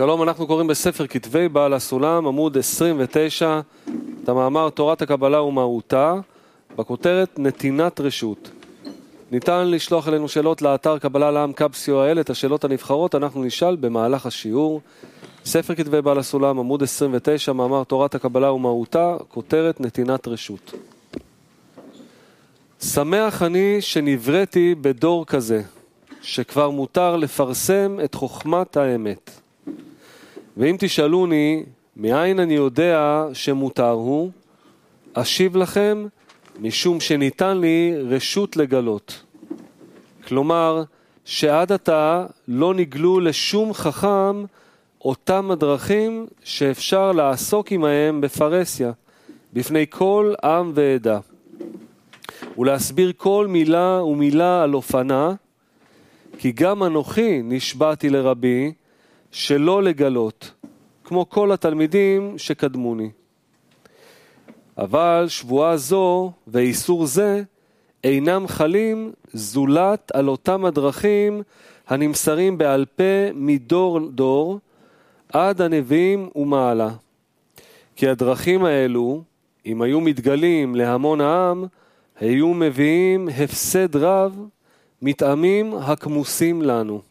שלום, אנחנו קוראים בספר כתבי בעל הסולם, עמוד 29, את המאמר תורת הקבלה ומהותה, בכותרת נתינת רשות. ניתן לשלוח אלינו שאלות לאתר קבלה לעם קבסיו.il, את השאלות הנבחרות אנחנו נשאל במהלך השיעור. ספר כתבי בעל הסולם, עמוד 29, מאמר תורת הקבלה ומהותה, כותרת נתינת רשות. שמח אני שנבראתי בדור כזה, שכבר מותר לפרסם את חוכמת האמת. ואם תשאלוני, מאין אני יודע שמותר הוא, אשיב לכם, משום שניתן לי רשות לגלות. כלומר, שעד עתה לא נגלו לשום חכם אותם הדרכים שאפשר לעסוק עמהם בפרסיה, בפני כל עם ועדה. ולהסביר כל מילה ומילה על אופנה, כי גם אנוכי נשבעתי לרבי שלא לגלות, כמו כל התלמידים שקדמוני. אבל שבועה זו ואיסור זה אינם חלים זולת על אותם הדרכים הנמסרים בעל פה מדור דור עד הנביאים ומעלה. כי הדרכים האלו, אם היו מתגלים להמון העם, היו מביאים הפסד רב מטעמים הכמוסים לנו.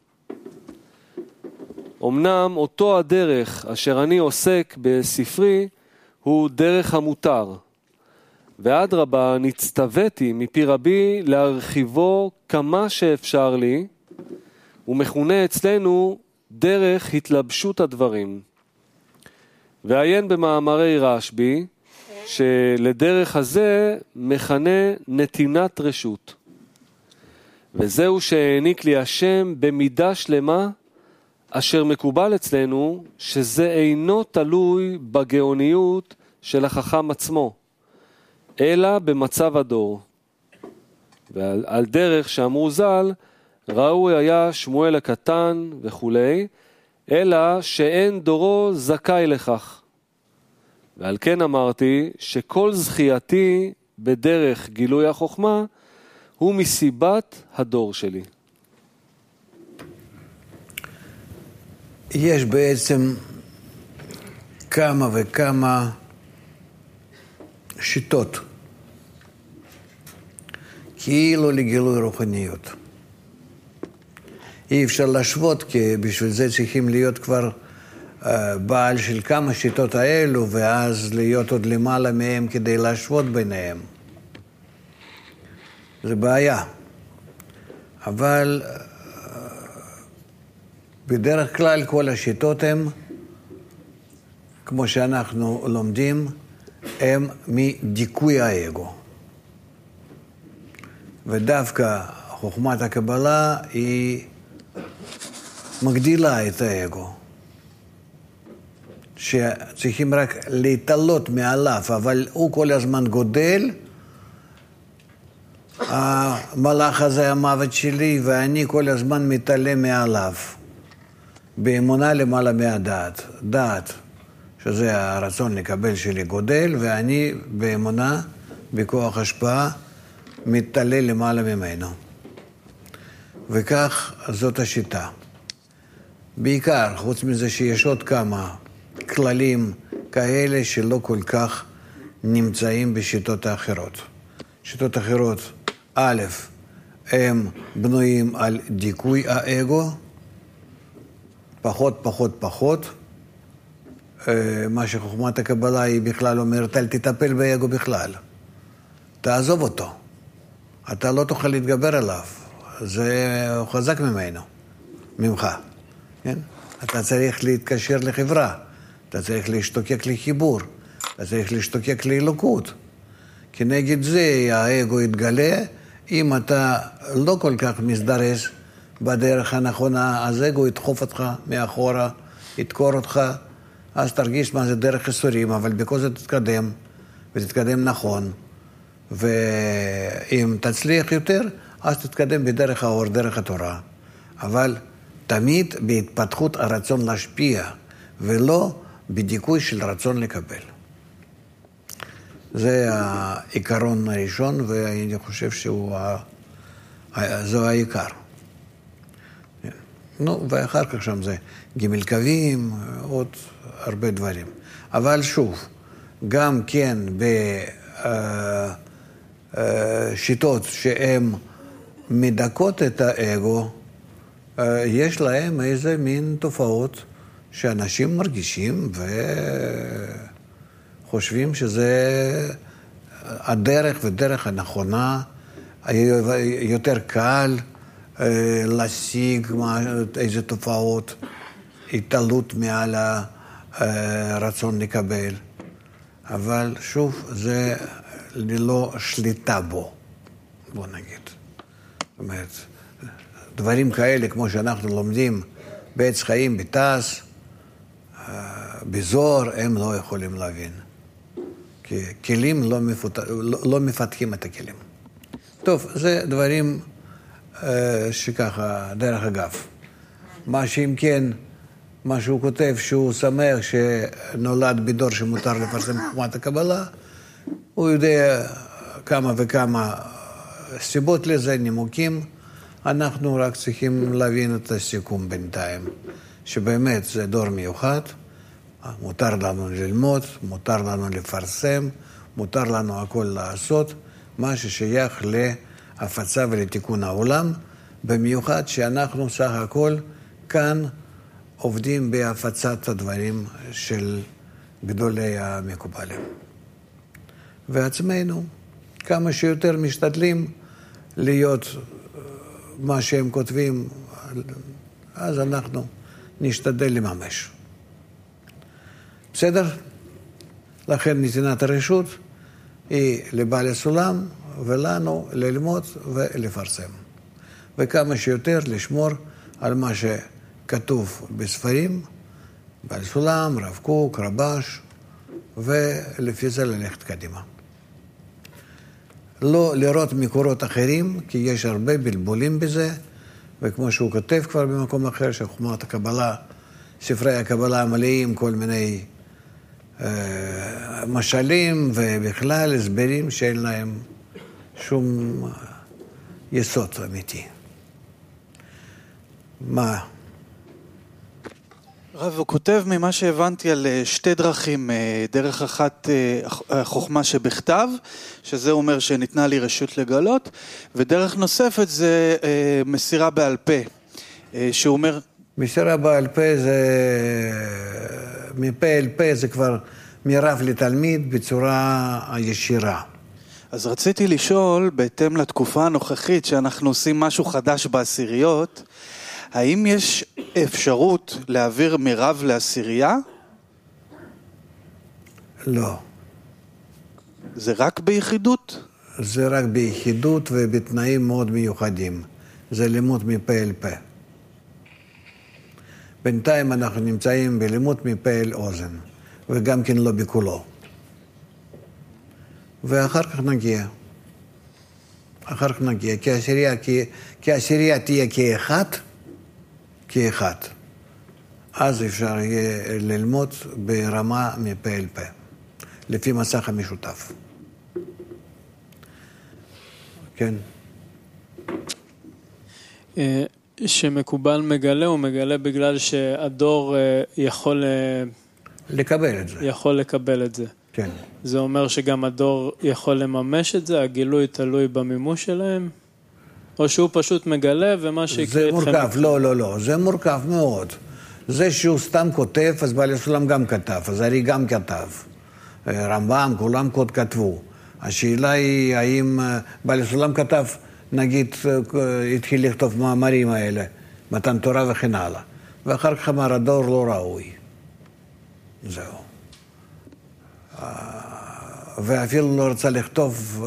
אמנם אותו הדרך אשר אני עוסק בספרי הוא דרך המותר, ואדרבה נצטוויתי מפי רבי להרחיבו כמה שאפשר לי, ומכונה אצלנו דרך התלבשות הדברים. ועיין במאמרי רשב"י שלדרך הזה מכנה נתינת רשות. וזהו שהעניק לי השם במידה שלמה, אשר מקובל אצלנו שזה אינו תלוי בגאוניות של החכם עצמו, אלא במצב הדור. ועל דרך שאמרו ז"ל, ראוי היה שמואל הקטן וכו', אלא שאין דורו זכאי לכך. ועל כן אמרתי שכל זכייתי בדרך גילוי החוכמה הוא מסיבת הדור שלי. יש בעצם כמה וכמה שיטות כאילו לגילוי רוחניות. אי אפשר להשוות, כי בשביל זה צריכים להיות כבר בעל של כמה שיטות האלו, ואז להיות עוד למעלה מהם כדי להשוות ביניהם. זה בעיה. אבל בדרך כלל כל השיטות הם, כמו שאנחנו לומדים, הם מדיכוי האגו. ודווקא חוכמת הקבלה היא מגדילה את האגו. שצריכים רק להתעלות מעליו, אבל הוא כל הזמן גודל. המלאך הזה המוות שלי, ואני כל הזמן מתעלם מעליו. באמונה למעלה מהדעת. דעת, שזה הרצון לקבל שלי גודל, ואני באמונה, בכוח השפעה, מתעלה למעלה ממנו. וכך זאת השיטה. בעיקר, חוץ מזה שיש עוד כמה כללים כאלה שלא כל כך נמצאים בשיטות האחרות. שיטות אחרות, א', הם בנויים על דיכוי האגו, פחות. מה שחוכמת הקבלה היא בכלל אומרת, אל תטפל באגו בכלל. תעזוב אותו. אתה לא תוכל להתגבר עליו. זה חזק ממך. כן? אתה צריך להתקשר לחברה. אתה צריך להשתוקק לחיבור. אתה צריך להשתוקק לאלוקות. כנגד זה האגו יתגלה. אם אתה לא כל כך מזדרז בדרך הנכונה, אז האגו ידחוף אותך מאחורה, ידקור אותך, אז תרגיש מה זה דרך ייסורים, אבל בכל זאת תתקדם, ותתקדם נכון. ואם תצליח יותר, אז תתקדם בדרך האור, דרך התורה. אבל תמיד בהתפתחות הרצון להשפיע, ולא בדיכוי של רצון לקבל. זה העיקרון הראשון, ואני חושב זו העיקר. נו, ואחר כך שם זה ג' קווים, עוד הרבה דברים. אבל שוב, גם כן בשיטות שהן מדכאות את האגו, יש להם איזה מין תופעות שאנשים מרגישים וחושבים שזה הדרך ודרך הנכונה, יותר קל להשיג איזה תופעות, התעלות מעל הרצון לקבל. אבל שוב, זה ללא שליטה בו, בוא נגיד. זאת אומרת, דברים כאלה, כמו שאנחנו לומדים בעץ חיים, בתעש, בזוהר, הם לא יכולים להבין. כי כלים לא מפתחים את הכלים. טוב, זה דברים שככה, דרך אגב. מה שאם כן, מה שהוא כותב, שהוא שמח שנולד בדור שמותר לפרסם חוכמת הקבלה, הוא יודע כמה וכמה סיבות לזה, נימוקים. אנחנו רק צריכים להבין את הסיכום בינתיים, שבאמת זה דור מיוחד, מותר לנו ללמוד, מותר לנו לפרסם, מותר לנו הכל לעשות, מה ששייך להפצה ולתיקון העולם, במיוחד שאנחנו סך הכל כאן עובדים בהפצת הדברים של גדולי המקובלים. ועצמנו, כמה שיותר משתדלים להיות מה שהם כותבים, אז אנחנו נשתדל לממש. בסדר? לכן נתינת הרשות היא לבעל הסולם ולנו ללמוד ולפרסם. וכמה שיותר לשמור על מה שכתוב בספרים, בעל סולם, רב קוק, רבש, ולפי זה ללכת קדימה. לא לראות מקורות אחרים, כי יש הרבה בלבולים בזה, וכמו שהוא כותב כבר במקום אחר, שחוכמת הקבלה, ספרי הקבלה מלאים כל מיני משלים ובכלל הסברים שאין להם שום יסוד אמיתי. מה? רב, הוא כותב ממה שהבנתי על שתי דרכים, דרך אחת חוכמה שבכתב, שזה אומר שניתנה לי רשות לגלות, ודרך נוספת זה מסירה בעל פה, שהוא אומר... מסירה בעל פה זה, מפה אל פה זה כבר מרב לתלמיד בצורה ישירה. אז רציתי לשאול, בהתאם לתקופה הנוכחית שאנחנו עושים משהו חדש בעשיריות, האם יש אפשרות להעביר מרב לעשירייה? לא. זה רק ביחידות? זה רק ביחידות ובתנאים מאוד מיוחדים. זה לימוד מפה אל פה. בינתיים אנחנו נמצאים בלימוד מפה אל אוזן, וגם כן לא בכולו. ואחר כך נגיע. כי העשירייה תהיה כאחד. אז אפשר יהיה ללמוד ברמה מפה אל פה, לפי מסך המשותף. כן. שמקובל מגלה, הוא מגלה בגלל שהדור יכול לקבל את זה. יכול לקבל את זה. כן. זה אומר שגם הדור יכול לממש את זה, הגילוי תלוי במימוש שלהם? או שהוא פשוט מגלה ומה שיקרה איתכם... זה מורכב, לא, זה מורכב מאוד. זה שהוא סתם כותב, אז בעל הסולם גם כתב, אז הרי גם כתב. רמב"ם, כולם כתבו. השאלה היא האם בעל הסולם כתב, נגיד, התחיל לכתוב מאמרים האלה, מתן תורה וכן הלאה. ואחר כך אמר, הדור לא ראוי. זהו. ואפילו לא רצה לכתוב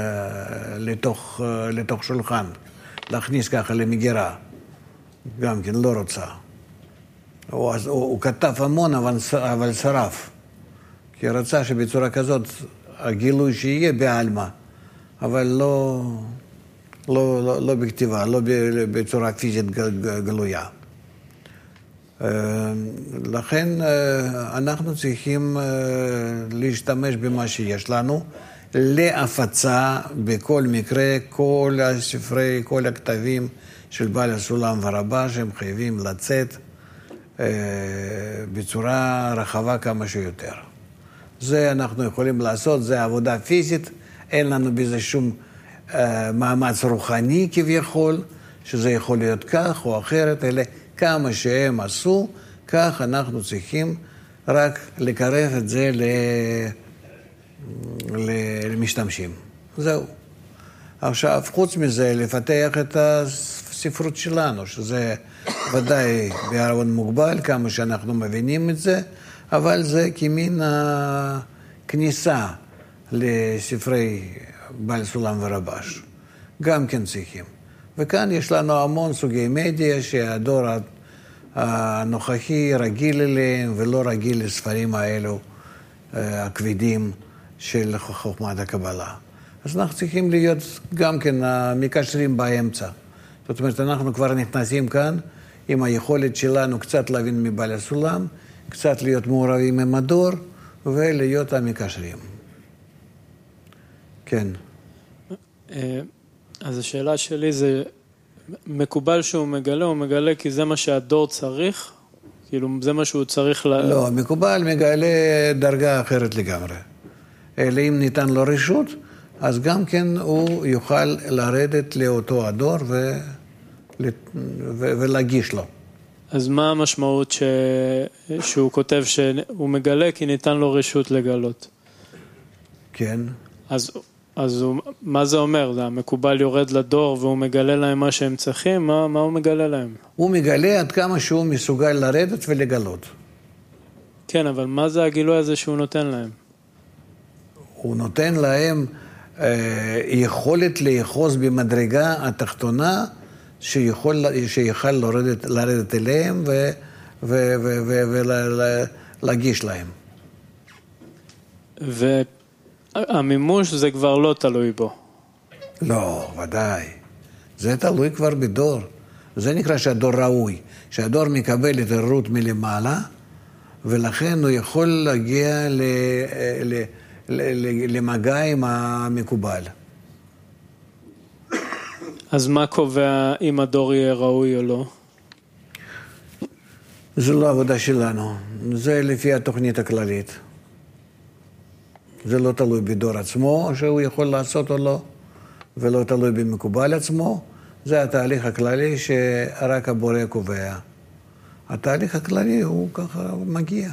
לתוך שולחן, להכניס ככה למגירה. גם כן לא רוצה. הוא כתב המון, אבל שרף. כי רצה שבצורה כזאת הגילוי שיהיה בעלמא, אבל לא בכתיבה, לא בצורה פיזית גלויה. לכן אנחנו צריכים להשתמש במה שיש לנו, להפצה בכל מקרה, כל הספרי, כל הכתבים של בעל הסולם ורבש, הם חייבים לצאת בצורה רחבה כמה שיותר. זה אנחנו יכולים לעשות, זה עבודה פיזית, אין לנו בזה שום מאמץ רוחני כביכול, שזה יכול להיות כך או אחרת, אלא כמה שהם עשו, כך אנחנו צריכים רק לקרב את זה למשתמשים. זהו. עכשיו, חוץ מזה, לפתח את הספרות שלנו, שזה ודאי בערבון מוגבל, כמה שאנחנו מבינים את זה, אבל זה כמין הכניסה לספרי בעל סולם ורבש. גם כן צריכים. וכאן יש לנו המון סוגי מדיה שהדור הנוכחי רגיל אליהם ולא רגיל לספרים האלו הכבדים של חוכמת הקבלה. אז אנחנו צריכים להיות גם כן מקשרים באמצע. זאת אומרת, אנחנו כבר נכנסים כאן עם היכולת שלנו קצת להבין מבעל הסולם, קצת להיות מעורבים עם הדור ולהיות המקשרים. כן. אז השאלה שלי זה, מקובל שהוא מגלה, הוא מגלה כי זה מה שהדור צריך? כאילו זה מה שהוא צריך לא, מקובל מגלה דרגה אחרת לגמרי. אלא אם ניתן לו רשות, אז גם כן הוא יוכל לרדת לאותו הדור ולהגיש לו. אז מה המשמעות שהוא כותב שהוא מגלה כי ניתן לו רשות לגלות? כן. אז מה זה אומר? זה המקובל יורד לדור והוא מגלה להם מה שהם צריכים? מה הוא מגלה להם? הוא מגלה עד כמה שהוא מסוגל לרדת ולגלות. כן, אבל מה זה הגילוי הזה שהוא נותן להם? הוא נותן להם יכולת לאחוז במדרגה התחתונה שיכול לרדת אליהם ולהגיש להם. והמימוש זה כבר לא תלוי בו. לא, ודאי. זה תלוי כבר בדור. זה נקרא שהדור ראוי. שהדור מקבל את הראות מלמעלה, ולכן הוא יכול להגיע למגע עם המקובל. אז מה קובע אם הדור יהיה ראוי או לא? זה לא עבודה שלנו. זה לפי התוכנית הכללית. זה לא תלוי בדור עצמו, שהוא יכול לעשות או לא, ולא תלוי במקובל עצמו. זה התהליך הכללי שרק הבורא קובע. התהליך הכללי הוא ככה מגיע.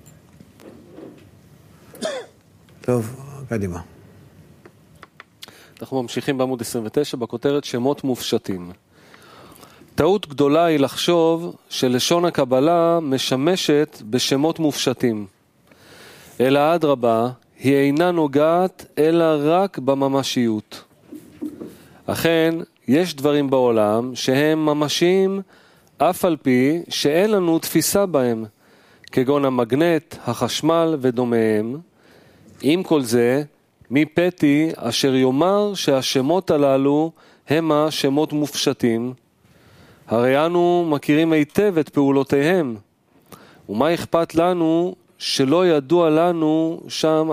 טוב, קדימה. אנחנו ממשיכים בעמוד 29 בכותרת שמות מופשטים. טעות גדולה היא לחשוב שלשון הקבלה משמשת בשמות מופשטים. אלא אדרבה, היא אינה נוגעת אלא רק בממשיות. אכן, יש דברים בעולם שהם ממשיים אף על פי שאין לנו תפיסה בהם, כגון המגנט, החשמל ודומיהם. עם כל זה, מי פתי אשר יאמר שהשמות הללו הם השמות מופשטים? הרי אנו מכירים היטב את פעולותיהם, ומה אכפת לנו שלא ידוע לנו שם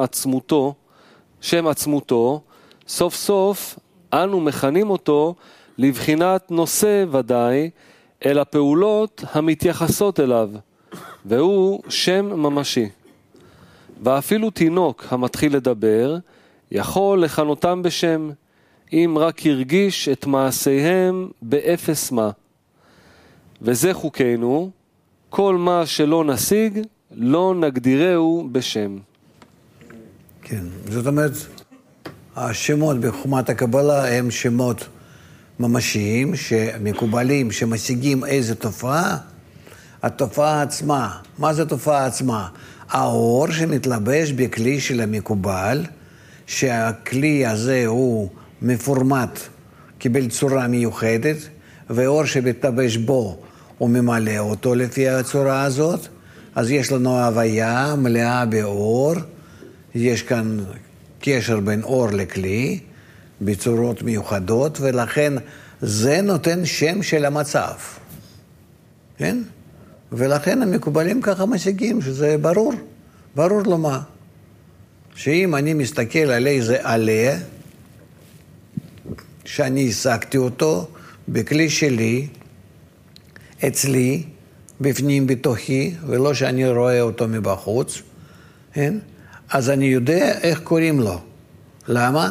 עצמותו, סוף סוף אנו מכנים אותו לבחינת נושא ודאי, אל הפעולות המתייחסות אליו, והוא שם ממשי. ואפילו תינוק המתחיל לדבר, יכול לכנותם בשם, אם רק ירגיש את מעשיהם באפס מה. וזה חוקנו, כל מה שלא נשיג, לא נגדירהו בשם. כן, זאת אומרת, השמות בחוכמת הקבלה הם שמות ממשיים, שמקובלים, שמשיגים איזו תופעה. התופעה עצמה, מה זה תופעה עצמה? האור שמתלבש בכלי של המקובל, שהכלי הזה הוא מפורמט, קיבל צורה מיוחדת, ואור שמתלבש בו הוא ממלא אותו לפי הצורה הזאת. אז יש לנו הוויה מלאה באור, יש כאן קשר בין אור לכלי, בצורות מיוחדות, ולכן זה נותן שם של המצב. כן? ולכן המקובלים ככה משיגים, שזה ברור. ברור לו מה. שאם אני מסתכל על איזה עלה, שאני השגתי אותו, בכלי שלי, אצלי, בפנים בתוכי, ולא שאני רואה אותו מבחוץ, כן? אז אני יודע איך קוראים לו. למה?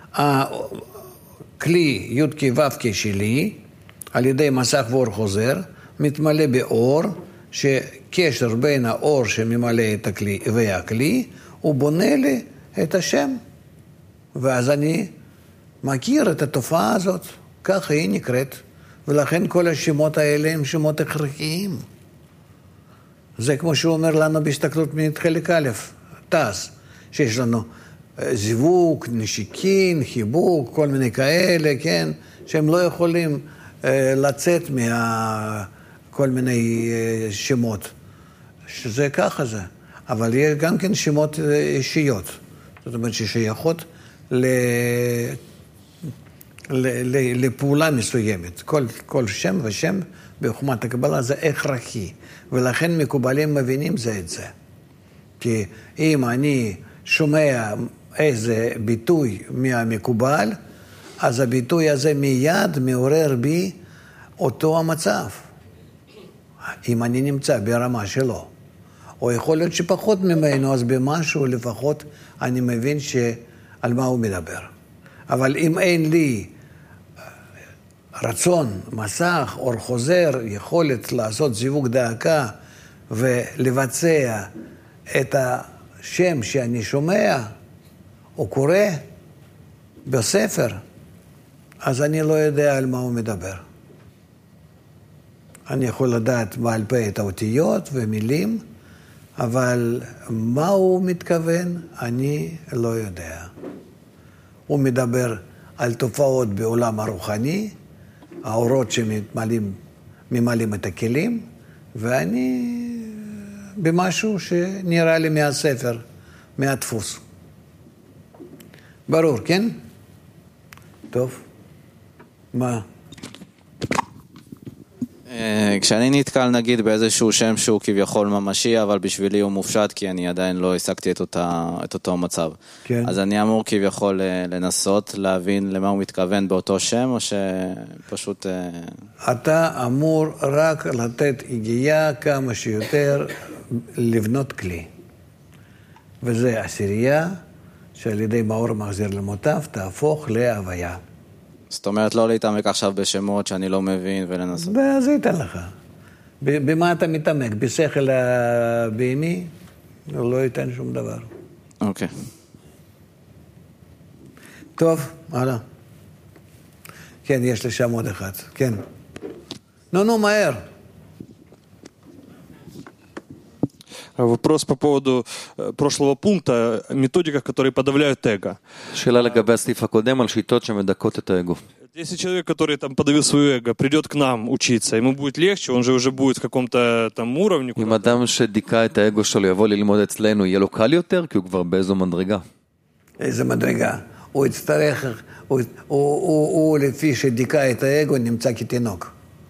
הכלי י' ו' שלי, על ידי מסך ואור חוזר, מתמלא באור, שקשר בין האור שממלא את הכלי והכלי, הוא בונה לי את השם. ואז אני מכיר את התופעה הזאת, ככה היא נקראת, ולכן כל השמות האלה הם שמות הכרחיים. זה כמו שהוא אומר לנו בהסתכלות מינית חלק א', תס, שיש לנו זיווג, נשיקין, חיבוק, כל מיני כאלה, כן, שהם לא יכולים לצאת כל מיני שמות, שזה ככה זה. אבל יש גם כן שמות אישיות, זאת אומרת ששייכות לפעולה מסוימת. כל שם ושם בחוכמת הקבלה זה הכרחי, ולכן מקובלים מבינים זה את זה. כי אם אני שומע איזה ביטוי מהמקובל, אז הביטוי הזה מיד מעורר בי אותו המצב. אם אני נמצא ברמה שלו. או יכול להיות שפחות ממנו, אז במשהו לפחות אני מבין על מה הוא מדבר. אבל אם אין לי רצון, מסך, אור חוזר, יכולת לעשות זיווג דאקה ולבצע את השם שאני שומע או קורא בספר, אז אני לא יודע על מה הוא מדבר. אני יכול לדעת בעל פה את האותיות ומילים, אבל מה הוא מתכוון, אני לא יודע. הוא מדבר על תופעות בעולם הרוחני, האורות שממלאים את הכלים, ואני במשהו שנראה לי מהספר, מהדפוס. ברור, כן? טוב. מה? כשאני נתקל נגיד באיזשהו שם שהוא כביכול ממשי, אבל בשבילי הוא מופשט כי אני עדיין לא השגתי את אותו מצב. כן. אז אני אמור כביכול לנסות להבין למה הוא מתכוון באותו שם, או שפשוט... אתה אמור רק לתת הגיעה כמה שיותר לבנות כלי. וזה עשירייה שעל ידי מאור מחזיר למוטב תהפוך להוויה. זאת אומרת, לא להתעמק עכשיו בשמות שאני לא מבין ולנסות. זה ייתן לך. במה אתה מתעמק? בשכל הבהמי? לא ייתן שום דבר. אוקיי. טוב, הלאה. כן, יש לי שם עוד אחד. כן. נו, מהר. Вопрос по поводу прошлого пункта, методиках, которые подавляют эго. שאלה לגבי הסעיף הקודם על שיטות שמדכאות את האגו. Если человек, который там подавил свое эго, придет к нам учиться, ему будет легче, он же уже будет в каком-то там уровне. אם אדם שדיכא את האגו שלו יבוא ללמוד אצלנו, יהיה לו קל יותר, כי הוא כבר באיזו מדרגה. איזו מדרגה? הוא יצטרך, הוא לפי שדיכא את האגו נמצא כתינוק.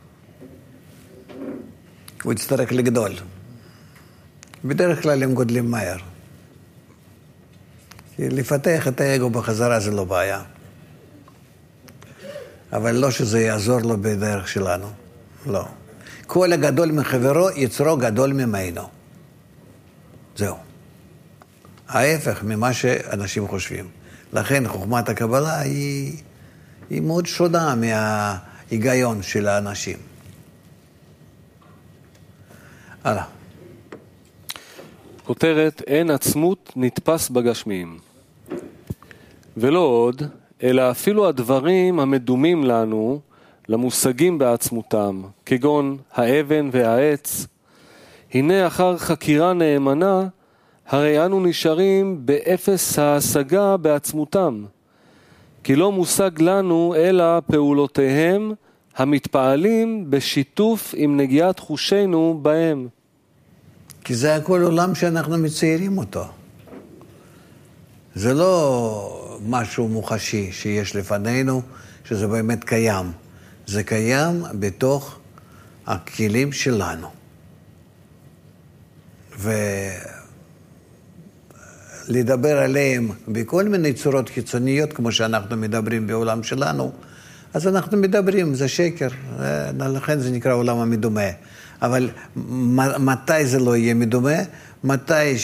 הוא יצטרך לגדול. בדרך כלל הם גודלים מהר. לפתח את האגו בחזרה זה לא בעיה. אבל לא שזה יעזור לו בדרך שלנו. לא. כל הגדול מחברו יצרו גדול ממנו. זהו. ההפך ממה שאנשים חושבים. לכן חוכמת הקבלה היא מאוד שונה מההיגיון של האנשים. הלאה. כותרת, אין עצמות נתפס בגשמיים. ולא עוד, אלא אפילו הדברים המדומים לנו, למושגים בעצמותם, כגון האבן והעץ. הנה אחר חקירה נאמנה, הרי אנו נשארים באפס ההשגה בעצמותם. כי לא מושג לנו אלא פעולותיהם המתפעלים בשיתוף עם נגיעת חושינו בהם. כי זה הכל עולם שאנחנו מציירים אותו. זה לא משהו מוחשי שיש לפנינו, שזה באמת קיים. זה קיים בתוך הכלים שלנו. ולדבר עליהם בכל מיני צורות חיצוניות, כמו שאנחנו מדברים בעולם שלנו, אז אנחנו מדברים, זה שקר, לכן זה נקרא עולם המדומה. אבל מתי זה לא יהיה מדומה? מתי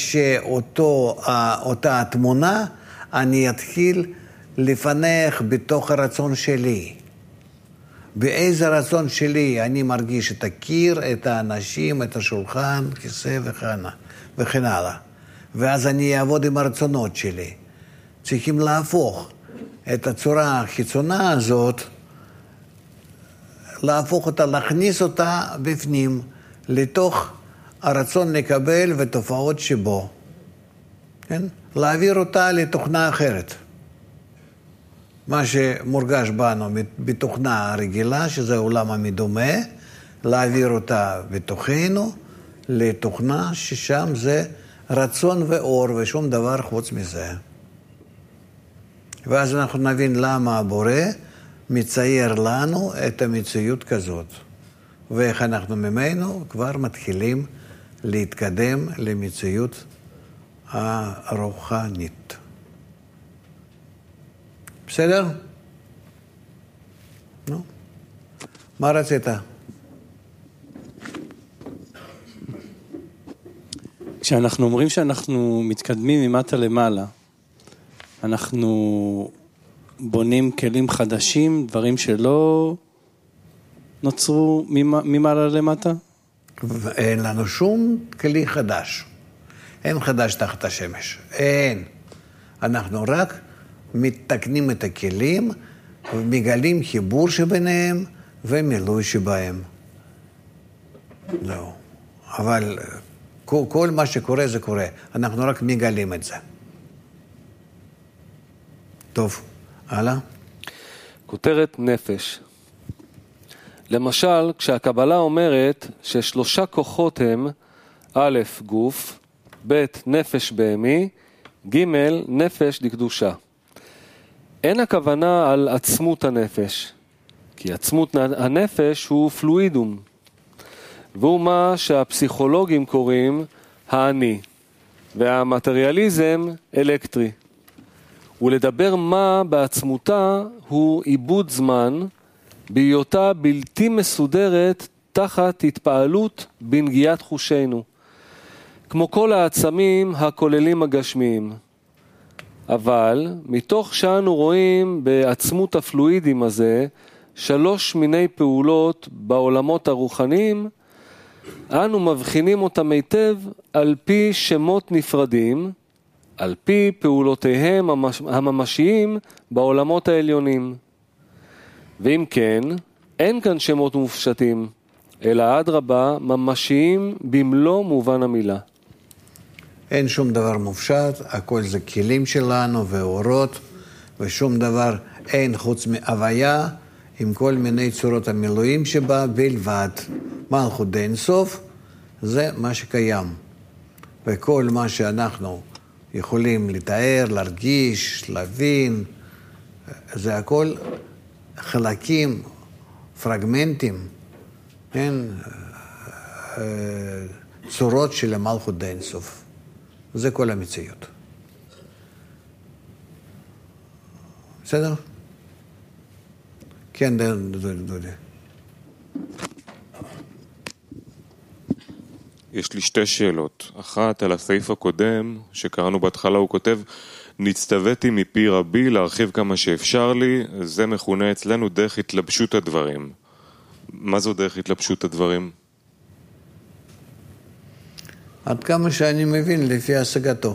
שאותה התמונה, אני אתחיל לפנח בתוך הרצון שלי. באיזה רצון שלי אני מרגיש את הקיר, את האנשים, את השולחן, כיסא וכן הלאה. ואז אני אעבוד עם הרצונות שלי. צריכים להפוך את הצורה החיצונה הזאת, להפוך אותה, להכניס אותה בפנים, לתוך הרצון לקבל ותופעות שבו. כן? להעביר אותה לתוכנה אחרת. מה שמורגש בנו בתוכנה הרגילה, שזה העולם המדומה, להעביר אותה בתוכנו, לתוכנה ששם זה רצון ואור ושום דבר חוץ מזה. ואז אנחנו נבין למה הבורא מצייר לנו את המציאות כזאת. ואיך אנחנו ממנו כבר מתחילים להתקדם למציאות הרוחנית. בסדר? נו. מה רצית? כשאנחנו אומרים שאנחנו מתקדמים ממטה למעלה, אנחנו בונים כלים חדשים, דברים שלא נוצרו ממעלה למטה? אין לנו שום כלי חדש. אין חדש תחת השמש. אין. אנחנו רק מתקנים את הכלים ומגלים חיבור שביניהם ומילוי שבהם. לא. אבל כל מה שקורה זה קורה. אנחנו רק מגלים את זה. טוב, הלאה. כותרת נפש. למשל, כשהקבלה אומרת ששלושה כוחות הם א', גוף, ב', נפש בהמי, ג', נפש דקדושה. אין הכוונה על עצמות הנפש, כי עצמות הנפש הוא פלואידום, והוא מה שהפסיכולוגים קוראים האני, והמטריאליזם אלקטרי. ולדבר מה בעצמותה הוא עיבוד זמן, בהיותה בלתי מסודרת תחת התפעלות בנגיעת חושינו, כמו כל העצמים הכוללים הגשמיים. אבל מתוך שאנו רואים בעצמות הפלואידים הזה 3 מיני פעולות בעולמות הרוחניים, אנו מבחינים אותם היטב על פי שמות נפרדים, על פי פעולותיהם הממשיים בעולמות העליונים. ואם כן, אין כאן שמות מופשטים, אלא אדרבה ממשיים במלוא מובן המילה. אין שום דבר מופשט, הכל זה כלים שלנו ואורות, ושום דבר אין חוץ מהוויה, עם כל מיני צורות המילואים שבה בלבד. מלכות אין סוף, זה מה שקיים. וכל מה שאנחנו יכולים לתאר, להרגיש, להבין, זה הכל חלקים, פרגמנטים, צורות של המלכות אין סוף. זה כל המציאות. בסדר? כן, דודי. יש לי 2 שאלות. אחת על הסעיף הקודם, שקראנו בהתחלה, הוא כותב, נצטוויתי מפי רבי להרחיב כמה שאפשר לי, זה מכונה אצלנו דרך התלבשות הדברים. מה זו דרך התלבשות הדברים? עד כמה שאני מבין לפי השגתו.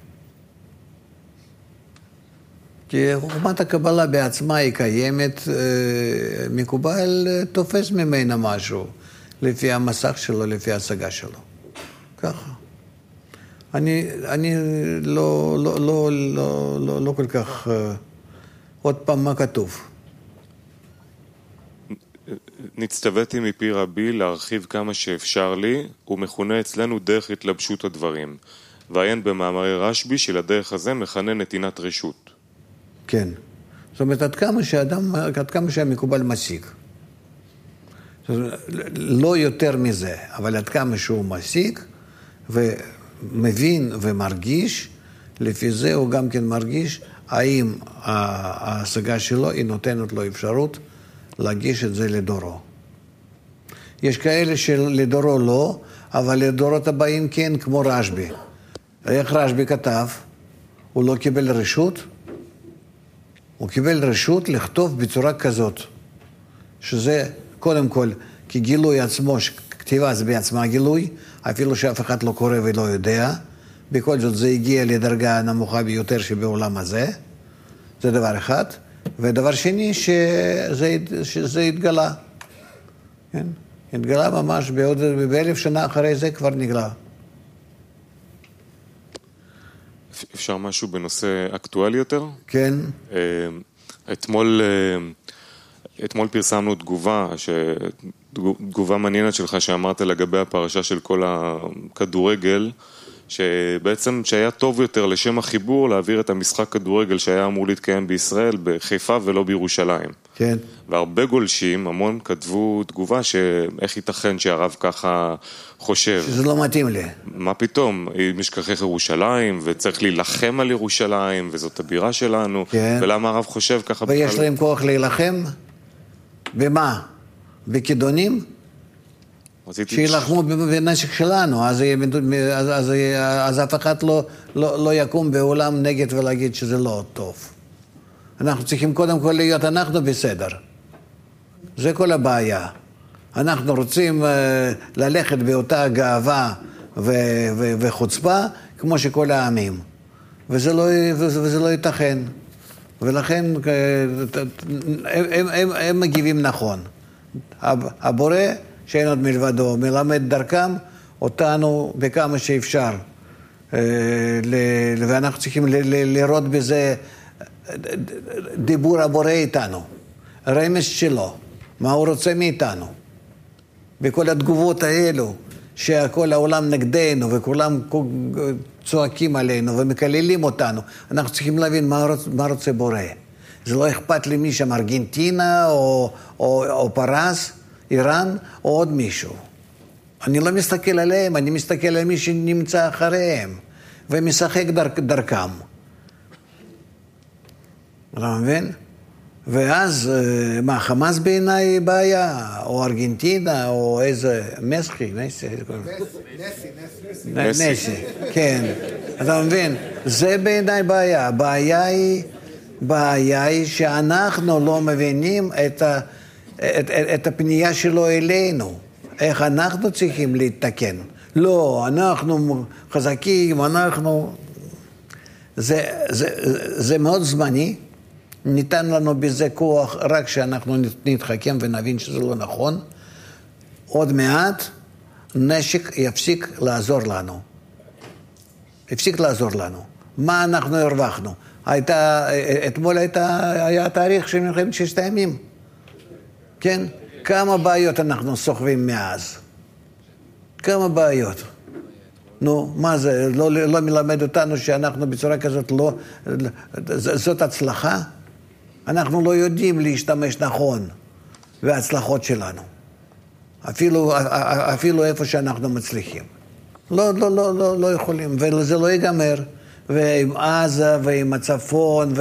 כי חוכמת הקבלה בעצמה היא קיימת, מקובל תופס ממנה משהו, לפי המסך שלו, לפי ההשגה שלו. ככה. אני לא כל כך, עוד פעם מה כתוב. נצטוויתי מפי רבי להרחיב כמה שאפשר לי, הוא מכונה אצלנו דרך התלבשות הדברים. ועיין במאמרי רשב"י שלדרך הזה מכנה נתינת רשות. כן. זאת אומרת, עד כמה שהמקובל משיג. לא יותר מזה, אבל עד כמה שהוא משיג ומבין ומרגיש, לפי זה הוא גם כן מרגיש האם ההשגה שלו היא נותנת לו אפשרות להגיש את זה לדורו. יש כאלה שלדורו לא, אבל לדורות הבאים כן, כמו רשב"י. איך רשב"י כתב? הוא לא קיבל רשות? הוא קיבל רשות לכתוב בצורה כזאת, שזה קודם כל כגילוי עצמו, כתיבה זה בעצמה גילוי, אפילו שאף אחד לא קורא ולא יודע, בכל זאת זה הגיע לדרגה הנמוכה ביותר שבעולם הזה, זה דבר אחד, ודבר שני שזה התגלה, כן? התגלה ממש ב1,000 שנה אחרי זה כבר נגלה. אפשר משהו בנושא אקטואלי יותר? כן. אתמול פרסמנו תגובה מעניינת שלך שאמרת לגבי הפרשה של כל הכדורגל, שבעצם שהיה טוב יותר לשם החיבור להעביר את המשחק כדורגל שהיה אמור להתקיים בישראל, בחיפה ולא בירושלים. כן. והרבה גולשים, המון כתבו תגובה שאיך ייתכן שהרב ככה חושב. שזה לא מתאים לי. מה פתאום? אם נשכח ירושלים וצריך להילחם על ירושלים וזאת הבירה שלנו, כן. ולמה הרב חושב ככה? ויש להם כוח להילחם? במה? בכידונים? שילחמו בנשק שלנו, אז אף אחד לא יקום בעולם נגד ולהגיד שזה לא טוב. אנחנו צריכים קודם כל להיות אנחנו בסדר. זה כל הבעיה. אנחנו רוצים ללכת באותה גאווה וחוצפה כמו שכל העמים. וזה לא ייתכן. ולכן הם מגיבים נכון. הבורא שאין עוד מלבדו, מלמד דרכם אותנו בכמה שאפשר. ואנחנו צריכים לראות בזה דיבור הבורא איתנו, רמז שלו, מה הוא רוצה מאיתנו. בכל התגובות האלו, שכל העולם נגדנו וכולם צועקים עלינו ומקללים אותנו, אנחנו צריכים להבין מה רוצה בורא. זה לא אכפת לי מי שם, ארגנטינה או פרס, איראן או עוד מישהו. אני לא מסתכל עליהם, אני מסתכל על מי שנמצא אחריהם ומשחק דרכם. אתה מבין? ואז מה, חמאס בעיניי בעיה, או ארגנטינה, או איזה נסי, כן. אתה מבין? זה בעיניי בעיה. הבעיה היא שאנחנו לא מבינים את הפנייה שלו אלינו. איך אנחנו צריכים להתתקן. לא, אנחנו חזקים, זה מאוד זמני. ניתן לנו בזה כוח רק שאנחנו נתחכם ונבין שזה לא נכון. עוד מעט נשק יפסיק לעזור לנו. יפסיק לעזור לנו. מה אנחנו הרווחנו? אתמול היה תאריך של מלחמת ששת הימים. כן? כמה בעיות אנחנו סוחבים מאז? כמה בעיות? נו, מה זה? לא מלמד אותנו שאנחנו בצורה כזאת לא... זאת הצלחה? אנחנו לא יודעים להשתמש נכון בהצלחות שלנו. אפילו איפה שאנחנו מצליחים. לא יכולים, וזה לא ייגמר. ועם עזה ועם הצפון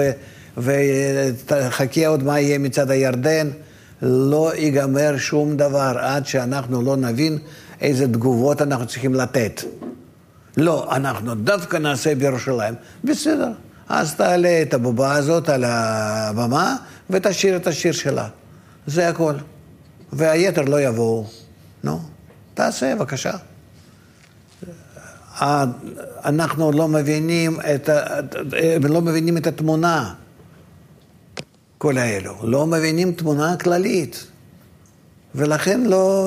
וחכה עוד מה יהיה מצד הירדן, לא ייגמר שום דבר עד שאנחנו לא נבין איזה תגובות אנחנו צריכים לתת. לא, אנחנו דווקא נעשה בירושלים. בסדר, אז תעלה את הבובה הזאת על הבמה ותשאיר את השיר שלה. זה הכל. והיתר לא יבואו. נו, תעשה, בבקשה. אנחנו לא מבינים את התמונה, כל האלו. לא מבינים תמונה כללית. ולכן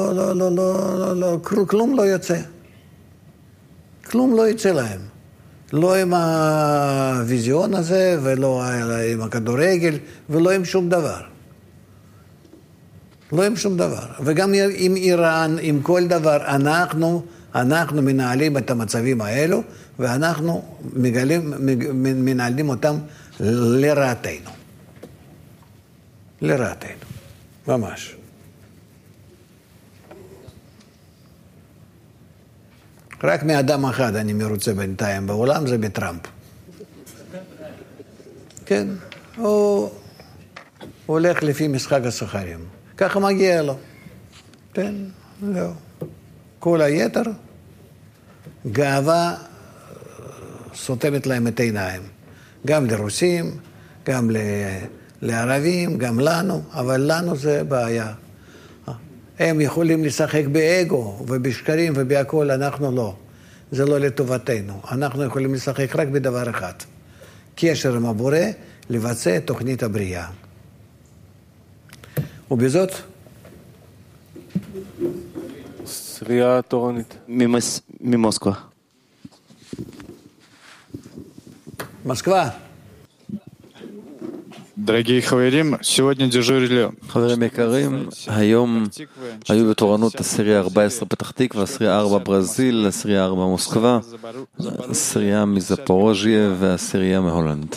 כלום לא יוצא. כלום לא יצא להם. לא עם הוויזיון הזה, ולא עם הכדורגל, ולא עם שום דבר. לא עם שום דבר. וגם עם איראן, עם כל דבר, אנחנו מנהלים את המצבים האלו, ואנחנו מנהלים אותם לרעתנו. לרעתנו. ממש. רק מאדם אחד אני מרוצה בינתיים בעולם, זה בטראמפ. כן, הוא הולך לפי משחק השכרים. ככה מגיע לו. כן, זהו. כל היתר, גאווה סותמת להם את העיניים. גם לרוסים, גם לערבים, גם לנו, אבל לנו זה בעיה. הם יכולים לשחק באגו ובשקרים ובהכל, אנחנו לא. זה לא לטובתנו. אנחנו יכולים לשחק רק בדבר אחד. קשר עם הבורא, לבצע את תוכנית הבריאה. ובזאת? סרייה תורנית. ממוסקבה. מוסקבה. Дорогие חברים, сегодня дежурили. חברים יקרים, היום היו בתורנות אסירייה 14 פתח תקווה, אסירייה 4 ברזיל, אסירייה 4 מוסקבה, אסירייה מזפורוז'יה ואסירייה מהולנד.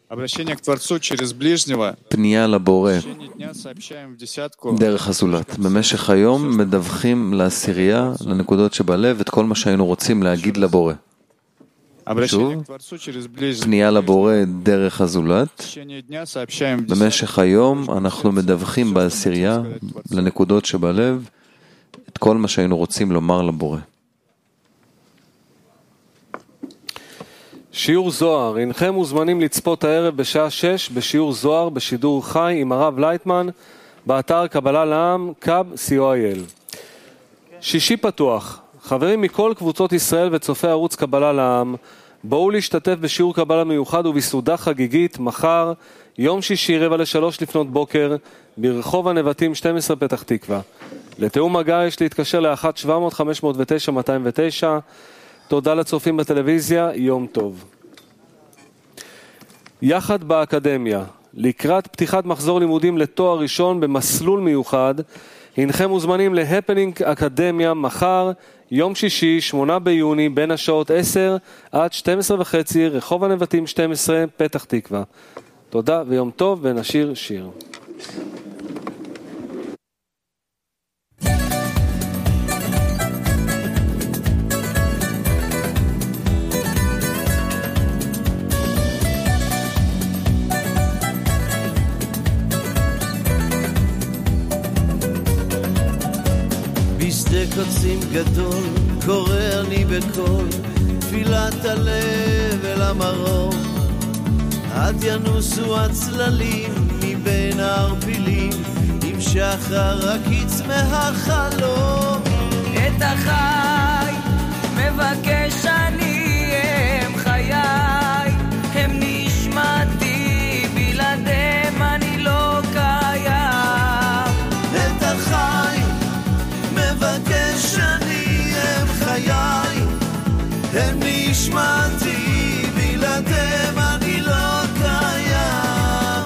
פנייה לבורא דרך הזולת. במשך היום מדווחים לאסירייה, לנקודות שבלב, את כל מה שהיינו רוצים להגיד לבורא. שוב, פנייה לבורא דרך הזולת. במשך היום אנחנו מדווחים בעשירייה, לנקודות שבלב, את כל מה שהיינו רוצים לומר לבורא. שיעור זוהר, אינכם מוזמנים לצפות הערב בשעה 6 בשיעור זוהר בשידור חי עם הרב לייטמן באתר קבלה לעם kab.co.il. שישי פתוח. חברים מכל קבוצות ישראל וצופי ערוץ קבלה לעם, בואו להשתתף בשיעור קבלה מיוחד ובסעודה חגיגית מחר, יום שישי 2:45 לפנות בוקר, ברחוב הנבטים 12 פתח תקווה. לתאום מגע יש להתקשר ל-1-700-509-209. תודה לצופים בטלוויזיה, יום טוב. יחד באקדמיה, לקראת פתיחת מחזור לימודים לתואר ראשון במסלול מיוחד, הנכם מוזמנים להפנינג אקדמיה מחר, יום שישי, 8 ביוני, בין השעות 10 עד 12:30, רחוב הנבטים 12, פתח תקווה. תודה ויום טוב, ונשיר שיר. בשדה קוצים גדול, קורא אני בקול, תפילת הלב אל המרום. עד ינוסו הצללים מבין הערפילים, עם שחר הקיץ מהחלום. את החי מבקש אני, הם חיי, הם נשמתי, בלעדיהם אני לא קיים. את החי מבקש אני, הם חיי, הם נשמתי, בלעדיהם אני לא קיים.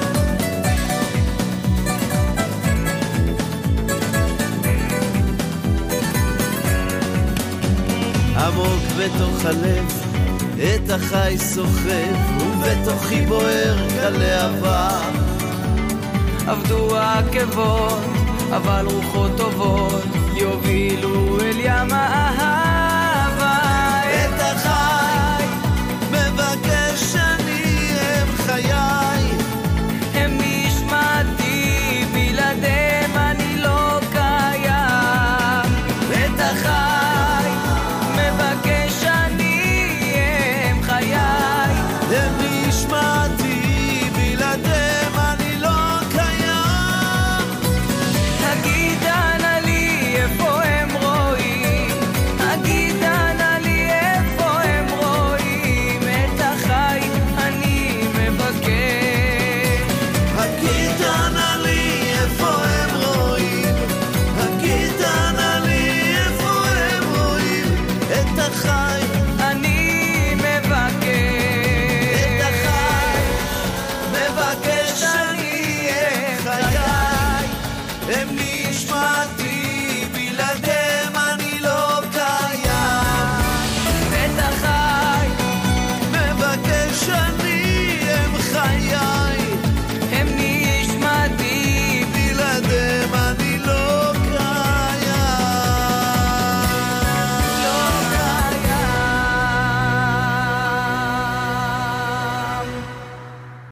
עמוק בתוך הלב את החי סוחב, ובתוכי בוער כלהבה. עבדו העקבות אבל רוחות טובות יובילו אל ים האהבה.